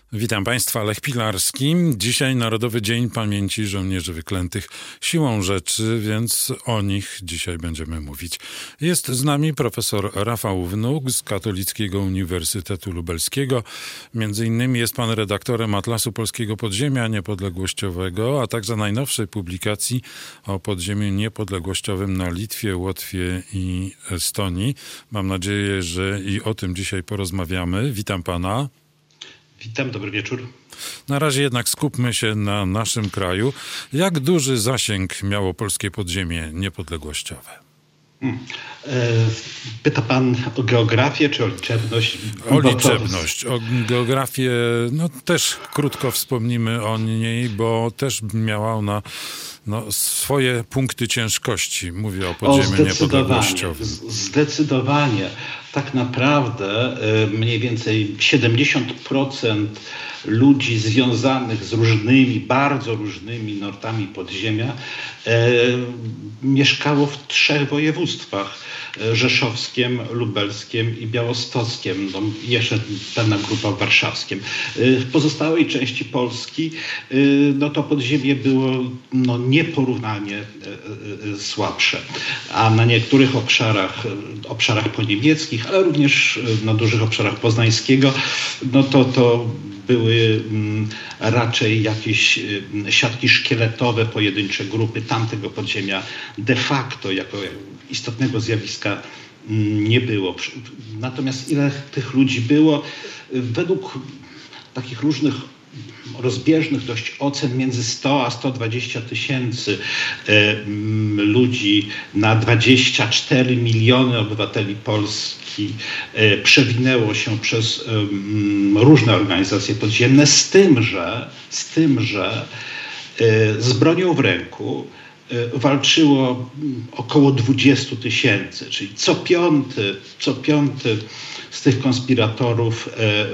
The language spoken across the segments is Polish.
Witam Państwa, Lech Pilarski. Dzisiaj Narodowy Dzień Pamięci Żołnierzy Wyklętych siłą rzeczy, więc o nich dzisiaj będziemy mówić. Jest z nami profesor Rafał Wnuk z Katolickiego Uniwersytetu Lubelskiego. Między innymi jest pan redaktorem Atlasu Polskiego Podziemia Niepodległościowego, a także najnowszej publikacji o podziemiu niepodległościowym na Litwie, Łotwie i Estonii. Mam nadzieję, że i o tym dzisiaj porozmawiamy. Witam pana. Witam, dobry wieczór. Na razie jednak skupmy się na naszym kraju. Jak duży zasięg miało polskie podziemie niepodległościowe? Pyta pan o geografię czy o liczebność? O liczebność. O geografię też krótko wspomnimy o niej, bo też miała ona swoje punkty ciężkości. Mówię o podziemiu niepodległościowym. Zdecydowanie. Tak naprawdę mniej więcej 70% ludzi związanych z różnymi, bardzo różnymi nurtami podziemia mieszkało w 3 województwach: rzeszowskim, lubelskim i białostockim. Jeszcze pewna grupa w warszawskim. W pozostałej części Polski to podziemie było nieporównanie słabsze. A na niektórych obszarach poniemieckich, ale również na dużych obszarach Poznańskiego, to były raczej jakieś siatki szkieletowe, pojedyncze grupy. Tamtego podziemia de facto jako istotnego zjawiska nie było. Natomiast ile tych ludzi było? Według takich różnych rozbieżnych dość ocen między 100 a 120 tysięcy ludzi na 24 miliony obywateli Polski przewinęło się przez różne organizacje podziemne, z tym, że z bronią w ręku walczyło około 20 tysięcy, czyli co piąty z tych konspiratorów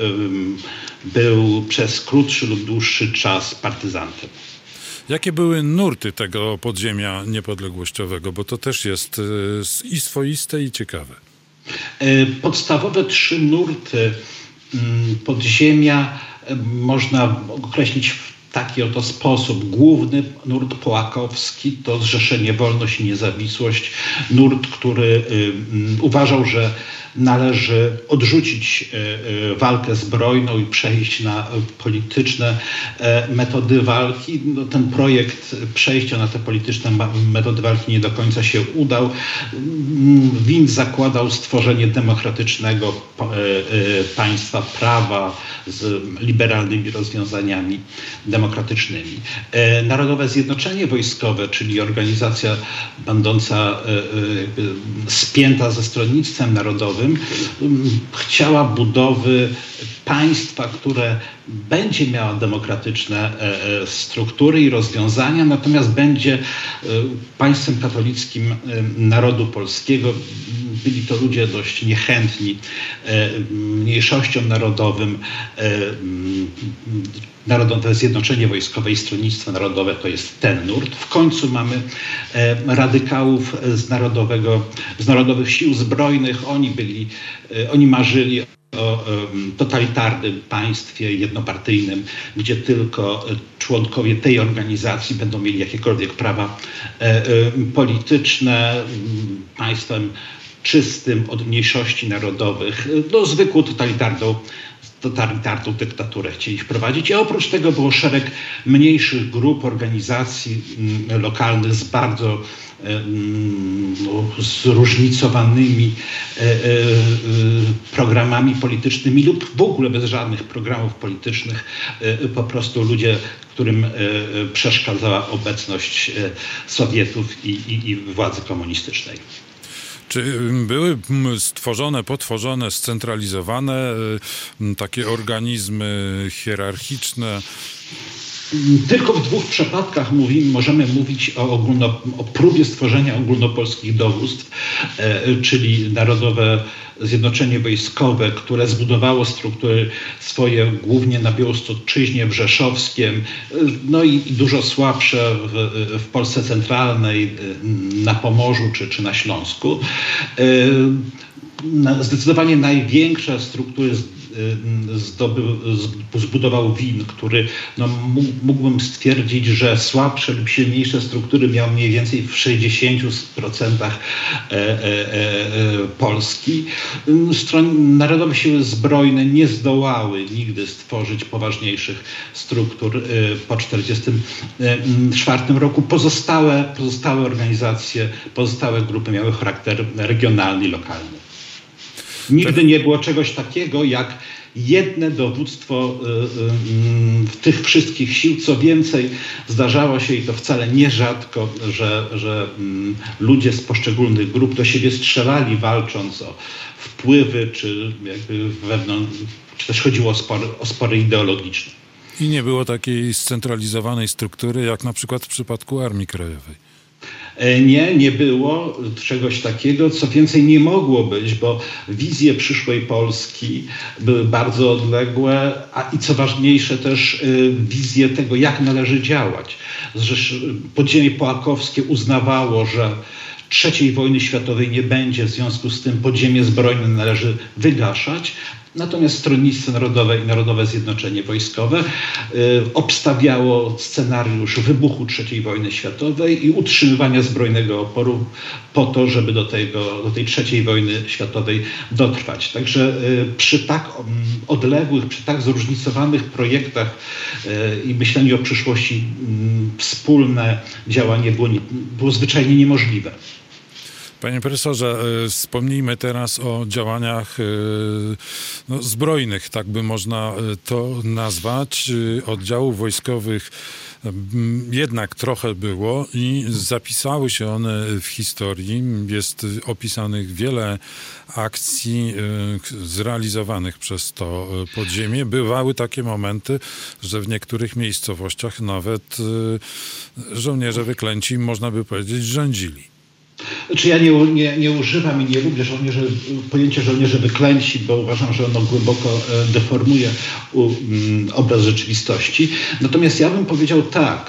był przez krótszy lub dłuższy czas partyzantem. Jakie były nurty tego podziemia niepodległościowego? Bo to też jest i swoiste, i ciekawe. Podstawowe 3 nurty podziemia można określić w taki oto sposób. Główny nurt połakowski to Zrzeszenie Wolność i Niezawisłość. Nurt, który uważał, że należy odrzucić walkę zbrojną i przejść na polityczne metody walki. Ten projekt przejścia na te polityczne metody walki nie do końca się udał. Wind zakładał stworzenie demokratycznego państwa prawa z liberalnymi rozwiązaniami demokratycznymi. Narodowe Zjednoczenie Wojskowe, czyli organizacja będąca spięta ze stronnictwem narodowym, chciała budowy państwa, które będzie miało demokratyczne struktury i rozwiązania, natomiast będzie państwem katolickim narodu polskiego. Byli to ludzie dość niechętni mniejszościom narodowym. Narodowe Zjednoczenie Wojskowe i Stronnictwo Narodowe to jest ten nurt. W końcu mamy radykałów z Narodowych Sił Zbrojnych. Oni marzyli o totalitarnym państwie jednopartyjnym, gdzie tylko członkowie tej organizacji będą mieli jakiekolwiek prawa polityczne, państwem czystym od mniejszości narodowych. Zwykłą totalitarną dyktaturę chcieli wprowadzić. A oprócz tego było szereg mniejszych grup, organizacji lokalnych z bardzo zróżnicowanymi programami politycznymi lub w ogóle bez żadnych programów politycznych. Po prostu ludzie, którym przeszkadzała obecność Sowietów i władzy komunistycznej. Czy były potworzone, scentralizowane takie organizmy hierarchiczne? Tylko w 2 przypadkach możemy mówić o próbie stworzenia ogólnopolskich dowództw, czyli Narodowe Zjednoczenie Wojskowe, które zbudowało struktury swoje głównie na Białostoczyźnie, w Rzeszowskiem, i dużo słabsze w Polsce centralnej, na Pomorzu czy na Śląsku. Zdecydowanie największe struktury zbudował WIN, który mógłbym stwierdzić, że słabsze lub silniejsze struktury miał mniej więcej w 60% Polski. Narodowe Siły Zbrojne nie zdołały nigdy stworzyć poważniejszych struktur po 1944 roku. Pozostałe organizacje, pozostałe grupy miały charakter regionalny i lokalny. Nigdy nie było czegoś takiego jak jedne dowództwo tych wszystkich sił. Co więcej, zdarzało się, i to wcale nierzadko, że ludzie z poszczególnych grup do siebie strzelali, walcząc o wpływy, czy jakby czy też chodziło o spory ideologiczne. I nie było takiej scentralizowanej struktury, jak na przykład w przypadku Armii Krajowej. Nie było czegoś takiego, co więcej nie mogło być, bo wizje przyszłej Polski były bardzo odległe, i co ważniejsze też wizje tego, jak należy działać. Podziemie połakowskie uznawało, że III wojny światowej nie będzie, w związku z tym podziemie zbrojne należy wygaszać. Natomiast Stronnictwo Narodowe i Narodowe Zjednoczenie Wojskowe obstawiało scenariusz wybuchu III wojny światowej i utrzymywania zbrojnego oporu po to, żeby do tej III wojny światowej dotrwać. Także przy tak odległych, przy tak zróżnicowanych projektach i myśleniu o przyszłości wspólne działanie było zwyczajnie niemożliwe. Panie profesorze, wspomnijmy teraz o działaniach zbrojnych, tak by można to nazwać. Oddziałów wojskowych jednak trochę było i zapisały się one w historii. Jest opisanych wiele akcji zrealizowanych przez to podziemie. Bywały takie momenty, że w niektórych miejscowościach nawet żołnierze wyklęci, można by powiedzieć, rządzili. Znaczy ja nie używam i nie lubię pojęcia żołnierze wyklęci, bo uważam, że ono głęboko deformuje obraz rzeczywistości. Natomiast ja bym powiedział tak,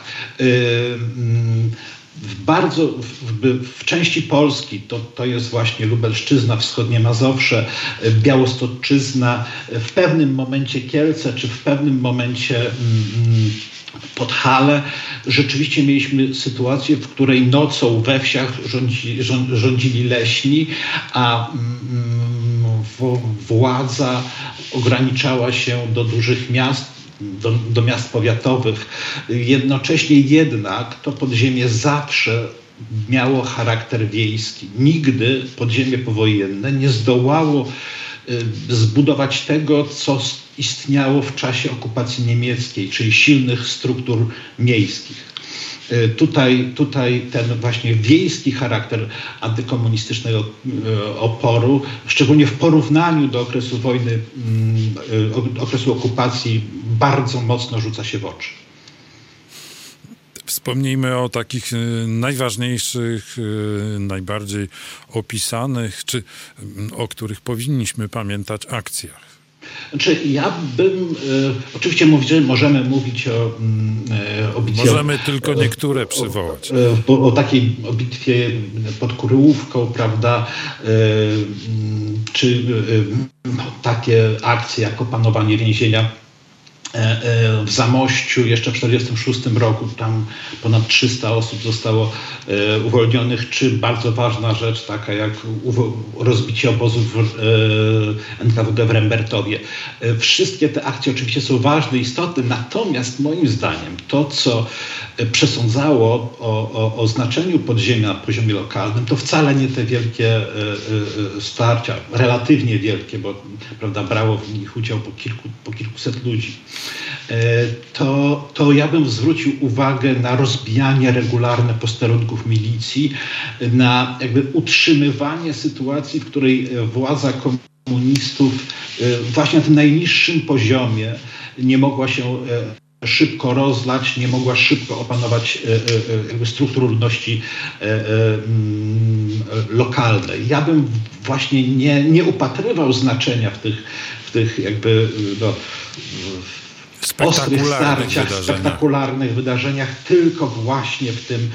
w części Polski, to jest właśnie Lubelszczyzna, wschodnie Mazowsze, Białostoczyzna, w pewnym momencie Kielce, czy w pewnym momencie Podhale, rzeczywiście mieliśmy sytuację, w której nocą we wsiach rządzili leśni, a władza ograniczała się do dużych miast, do miast powiatowych. Jednocześnie jednak to podziemie zawsze miało charakter wiejski. Nigdy podziemie powojenne nie zdołało zbudować tego, co istniało w czasie okupacji niemieckiej, czyli silnych struktur miejskich. Tutaj ten właśnie wiejski charakter antykomunistycznego oporu, szczególnie w porównaniu do okresu wojny, okresu okupacji, bardzo mocno rzuca się w oczy. Wspomnijmy o takich najważniejszych, najbardziej opisanych, czy o których powinniśmy pamiętać akcjach. Znaczy, ja bym... oczywiście możemy mówić o bitwie... Możemy tylko niektóre przywołać. O takiej bitwie pod Kuryłówką, prawda? Czy takie akcje jak opanowanie więzienia w Zamościu jeszcze w 1946 roku. Tam ponad 300 osób zostało uwolnionych, czy bardzo ważna rzecz taka jak rozbicie obozów NKWD w Rembertowie. Wszystkie te akcje oczywiście są ważne, istotne, natomiast moim zdaniem to, co przesądzało o znaczeniu podziemia na poziomie lokalnym, to wcale nie te wielkie starcia, relatywnie wielkie, bo prawda, brało w nich udział po kilkuset ludzi. To ja bym zwrócił uwagę na rozbijanie regularne posterunków milicji, na jakby utrzymywanie sytuacji, w której władza komunistów właśnie na tym najniższym poziomie nie mogła się szybko rozlać, nie mogła szybko opanować jakby struktur ludności lokalnej. Ja bym właśnie nie upatrywał znaczenia w tych jakby ostrych starciach, spektakularnych wydarzeniach, tylko właśnie w tym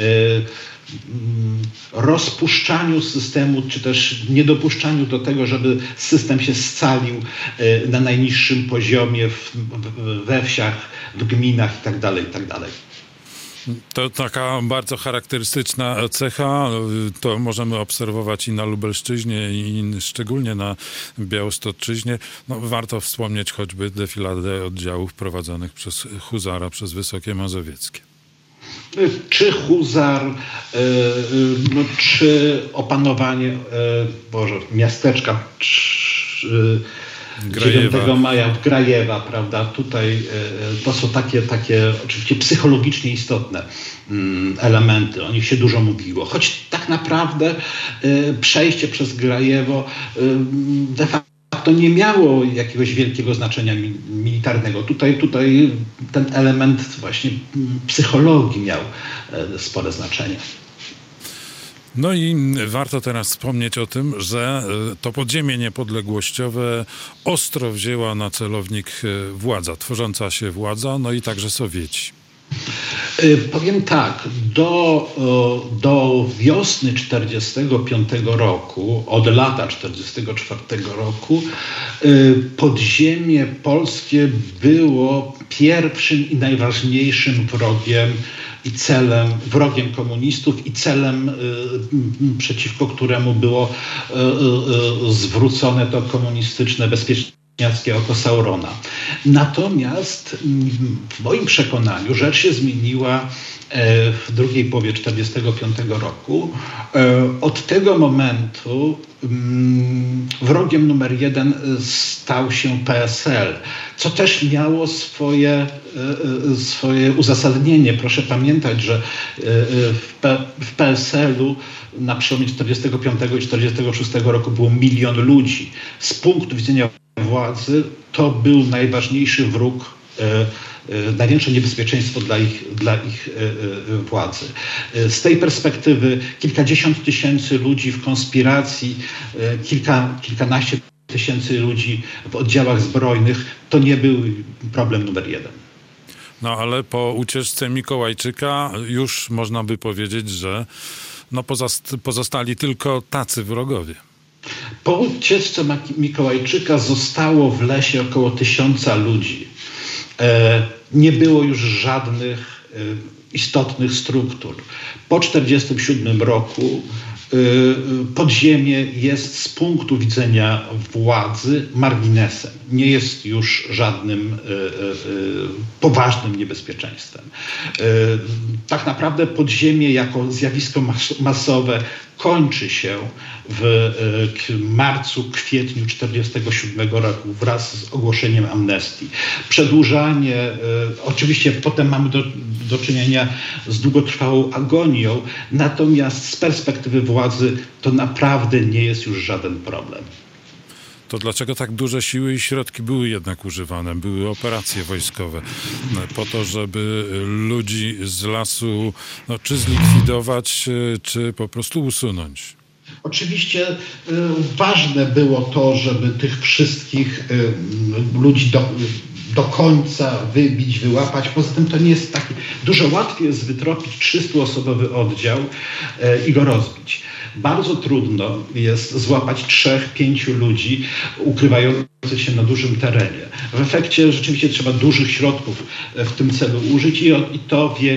rozpuszczaniu systemu, czy też niedopuszczaniu do tego, żeby system się scalił na najniższym poziomie we wsiach, w gminach itd., itd. To taka bardzo charakterystyczna cecha, to możemy obserwować i na Lubelszczyźnie, i szczególnie na Białostoczyźnie. No, warto wspomnieć choćby defiladę oddziałów prowadzonych przez huzara, przez Wysokie Mazowieckie. Czy huzar, czy opanowanie miasteczka 9 maja, Grajewa, prawda? Tutaj to są takie oczywiście psychologicznie istotne elementy. O nich się dużo mówiło. Choć tak naprawdę przejście przez Grajewo de facto nie miało jakiegoś wielkiego znaczenia militarnego. Tutaj ten element właśnie psychologii miał spore znaczenie. No i warto teraz wspomnieć o tym, że to podziemie niepodległościowe ostro wzięła na celownik władza, tworząca się władza, no i także Sowieci. Powiem tak, do wiosny 1945 roku, od lata 1944 roku, podziemie polskie było pierwszym i najważniejszym wrogiem komunistów i celem, przeciwko któremu było zwrócone to komunistyczne bezpieczniackie oko Saurona. Natomiast w moim przekonaniu rzecz się zmieniła w drugiej połowie 1945 roku. Od tego momentu wrogiem numer 1 stał się PSL, co też miało swoje uzasadnienie. Proszę pamiętać, że w PSL-u na przełomie 1945 i 1946 roku było 1 milion ludzi. Z punktu widzenia władzy to był najważniejszy wróg, największe niebezpieczeństwo dla ich władzy. Z tej perspektywy kilkadziesiąt tysięcy ludzi w konspiracji, kilkanaście tysięcy ludzi w oddziałach zbrojnych to nie był problem numer 1. No ale po ucieczce Mikołajczyka już można by powiedzieć, że pozostali tylko tacy wrogowie. Po ucieczce Mikołajczyka zostało w lesie około 1000 ludzi. Nie było już żadnych istotnych struktur. Po 1947 roku podziemie jest z punktu widzenia władzy marginesem. Nie jest już żadnym poważnym niebezpieczeństwem. Tak naprawdę podziemie jako zjawisko masowe kończy się w marcu, kwietniu 1947 roku wraz z ogłoszeniem amnestii. Przedłużanie, oczywiście potem mamy do czynienia z długotrwałą agonią, natomiast z perspektywy władzy to naprawdę nie jest już żaden problem. To dlaczego tak duże siły i środki były jednak używane? Były operacje wojskowe po to, żeby ludzi z lasu czy zlikwidować, czy po prostu usunąć? Oczywiście ważne było to, żeby tych wszystkich ludzi do końca wybić, wyłapać. Poza tym to nie jest taki... Dużo łatwiej jest wytropić 300-osobowy oddział i go rozbić. Bardzo trudno jest złapać 3-5 ludzi ukrywających się na dużym terenie. W efekcie rzeczywiście trzeba dużych środków w tym celu użyć i to wie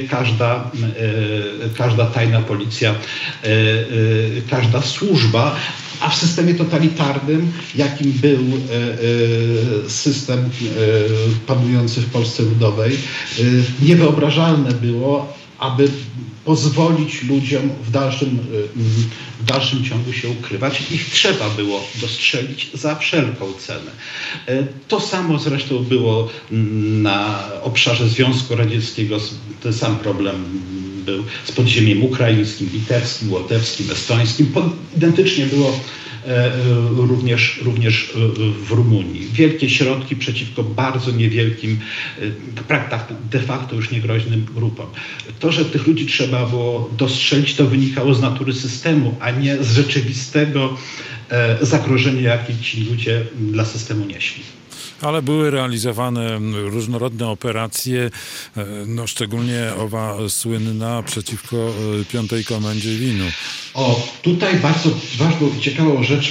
każda tajna policja, każda służba. A w systemie totalitarnym, jakim był system panujący w Polsce Ludowej, niewyobrażalne było, aby pozwolić ludziom w dalszym ciągu się ukrywać. Ich trzeba było dostrzelić za wszelką cenę. To samo zresztą było na obszarze Związku Radzieckiego. Ten sam problem był z podziemiem ukraińskim, litewskim, łotewskim, estońskim. Identycznie było również w Rumunii. Wielkie środki przeciwko bardzo niewielkim, de facto już niegroźnym grupom. To, że tych ludzi trzeba było dostrzelić, to wynikało z natury systemu, a nie z rzeczywistego zagrożenia, jakie ci ludzie dla systemu nieśli. Ale były realizowane różnorodne operacje, no szczególnie owa słynna przeciwko Piątej Komendzie Winu. O, tutaj bardzo ważną i ciekawą rzecz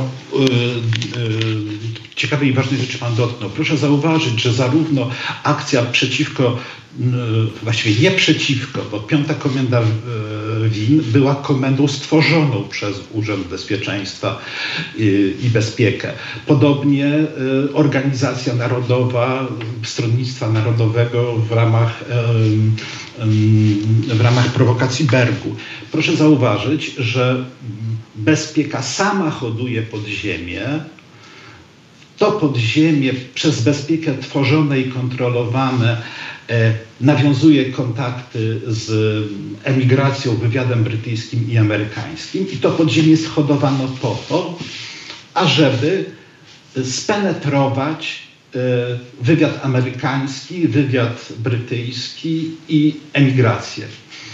ciekawej i ważnej rzeczy pan dotknął. Proszę zauważyć, że zarówno akcja przeciwko, właściwie nie przeciwko, bo Piąta Komenda Win była komendą stworzoną przez Urząd Bezpieczeństwa i Bezpiekę. Podobnie Organizacja Narodowa Stronnictwa Narodowego w ramach prowokacji Bergu. Proszę zauważyć, że Bezpieka sama hoduje podziemie. To podziemie przez Bezpiekę tworzone i kontrolowane nawiązuje kontakty z emigracją, wywiadem brytyjskim i amerykańskim. I to podziemie shodowano po to, ażeby spenetrować wywiad amerykański, wywiad brytyjski i emigrację.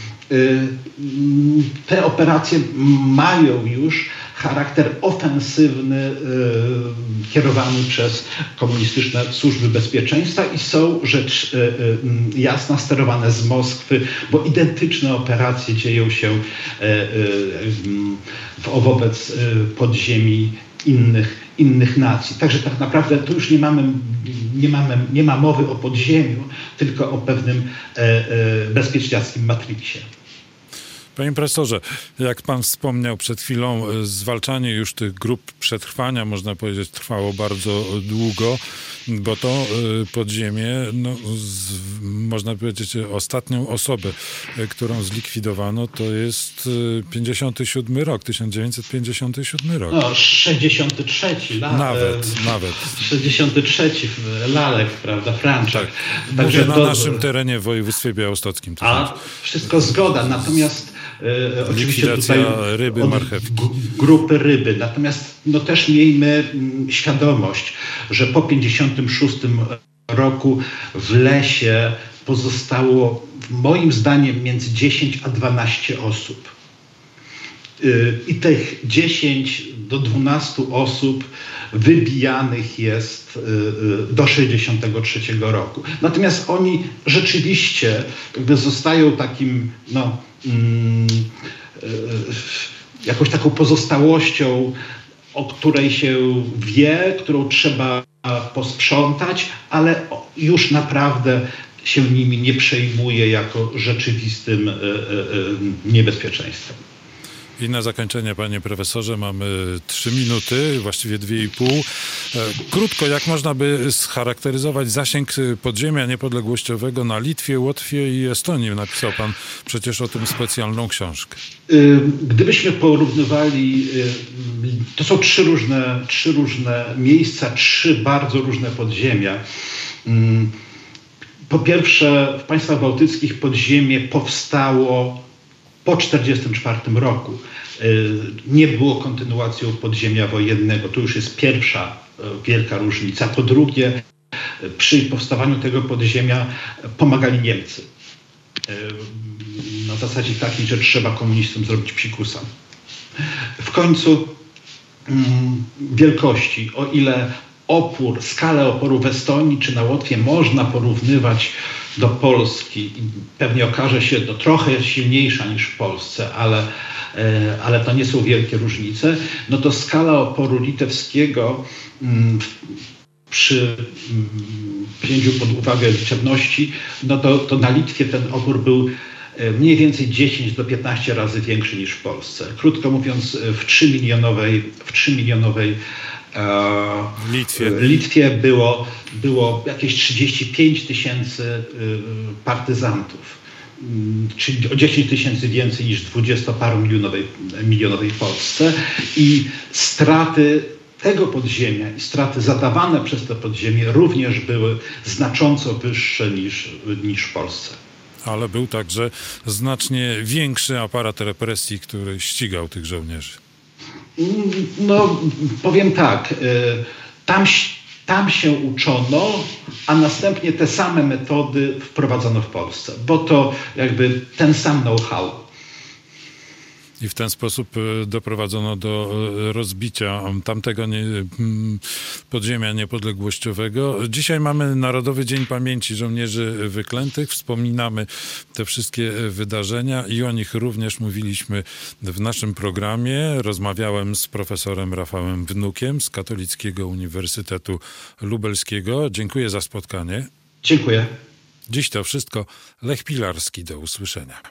Te operacje mają już charakter ofensywny kierowany przez komunistyczne służby bezpieczeństwa i są, rzecz jasna, sterowane z Moskwy, bo identyczne operacje dzieją się wobec podziemi innych nacji. Także tak naprawdę tu już nie ma mowy o podziemiu, tylko o pewnym bezpieczniackim matriksie. Panie profesorze, jak pan wspomniał przed chwilą, zwalczanie już tych grup przetrwania, można powiedzieć, trwało bardzo długo, bo to podziemie, no, można powiedzieć, ostatnią osobę, którą zlikwidowano, to jest 1957 rok. No, 63. Nawet. 63. Lalek, prawda, Franczak. Tak. Mówię na naszym terenie w województwie białostockim. A wszystko zgoda, natomiast oczywiście tutaj ryby, marchewki. Grupy ryby. Natomiast no, też miejmy świadomość, że po 56 roku w lesie pozostało moim zdaniem między 10 a 12 osób. I tych 10 do 12 osób wybijanych jest do 63 roku. Natomiast oni rzeczywiście jakby zostają takim, no, jakąś taką pozostałością, o której się wie, którą trzeba posprzątać, ale już naprawdę się nimi nie przejmuje jako rzeczywistym niebezpieczeństwem. I na zakończenie, panie profesorze, mamy 3 minuty, właściwie 2,5. Krótko, jak można by scharakteryzować zasięg podziemia niepodległościowego na Litwie, Łotwie i Estonii? Napisał pan przecież o tym specjalną książkę. Gdybyśmy porównywali, to są trzy różne miejsca, 3 bardzo różne podziemia. Po pierwsze, w państwach bałtyckich podziemie powstało po 1944 roku. Nie było kontynuacją podziemia wojennego. To już jest pierwsza wielka różnica. Po drugie, przy powstawaniu tego podziemia pomagali Niemcy. Na zasadzie takiej, że trzeba komunistom zrobić psikusa. W końcu wielkości, o ile skalę oporu w Estonii czy na Łotwie można porównywać do Polski i pewnie okaże się to trochę silniejsza niż w Polsce, ale to nie są wielkie różnice, no to skala oporu litewskiego przy wzięciu pod uwagę liczebności, no to na Litwie ten opór był mniej więcej 10 do 15 razy większy niż w Polsce. Krótko mówiąc, w 3-milionowej Litwie było jakieś 35 000 partyzantów, czyli o 10 000 więcej niż w 20-paru-milionowej Polsce. I straty tego podziemia i straty zadawane przez to podziemie również były znacząco wyższe niż w Polsce. Ale był także znacznie większy aparat represji, który ścigał tych żołnierzy. No, powiem tak, tam się uczono, a następnie te same metody wprowadzono w Polsce, bo to jakby ten sam know-how. I w ten sposób doprowadzono do rozbicia tamtego podziemia niepodległościowego. Dzisiaj mamy Narodowy Dzień Pamięci Żołnierzy Wyklętych. Wspominamy te wszystkie wydarzenia i o nich również mówiliśmy w naszym programie. Rozmawiałem z profesorem Rafałem Wnukiem z Katolickiego Uniwersytetu Lubelskiego. Dziękuję za spotkanie. Dziękuję. Dziś to wszystko. Lech Pilarski, do usłyszenia.